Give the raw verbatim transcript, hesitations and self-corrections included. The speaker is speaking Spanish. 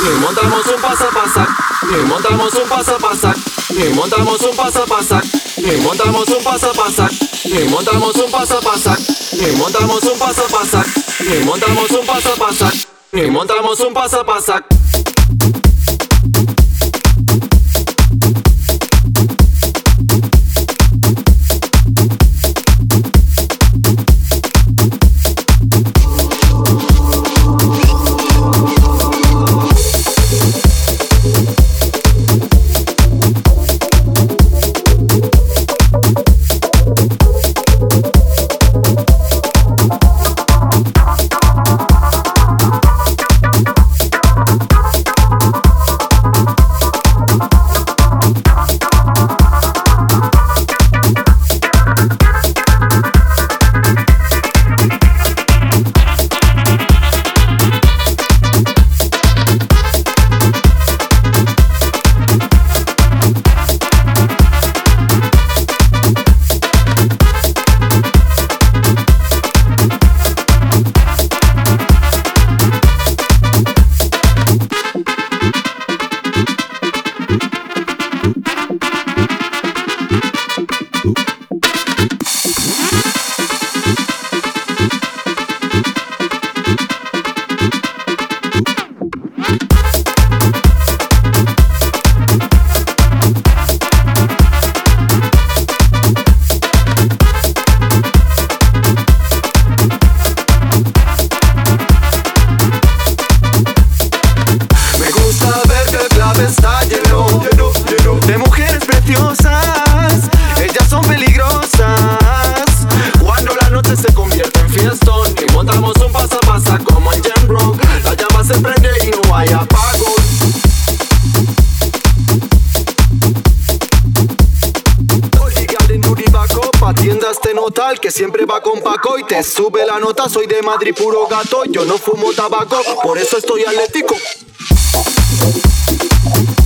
y montamos un pasa pasa, y montamos un pasa pasa, y montamos un pasa pasa, y montamos un pasa pasa, y montamos un pasa pasa, y montamos un pasa pasa, y montamos un pasa pasa, y montamos un pasa pasa. Está lleno, lleno, lleno de mujeres preciosas. Ellas son peligrosas cuando la noche se convierte en fiestón. Y montamos un pasa pasa como en Jam Rock. La llama se prende y no hay apagón. Tiendas te notal que siempre va con Paco y te sube la nota. Soy de Madrid, puro gato, yo no fumo tabaco, por eso estoy atlético.